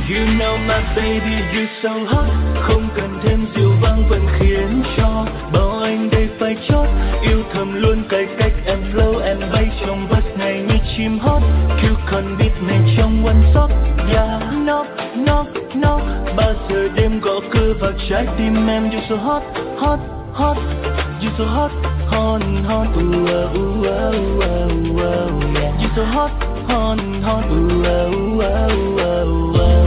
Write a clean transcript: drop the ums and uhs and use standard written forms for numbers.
You know my baby you so hot, không cần thêm rượu vang vẫn khiến cho bao anh đây phải chót. Yêu thầm luôn cày cách em flow, em bay trong verse này như chim hót. Cứ còn beat này trong one shot, yeah. Knock, knock, knock, bao giờ đêm gõ cửa vào trái tim em. You so hot, hot, hot, you so hot, hot, hot, ooh, ooh, ooh, ooh, ooh, yeah. You so hot, hot, hot, ooh, ooh, ooh, ooh, ooh.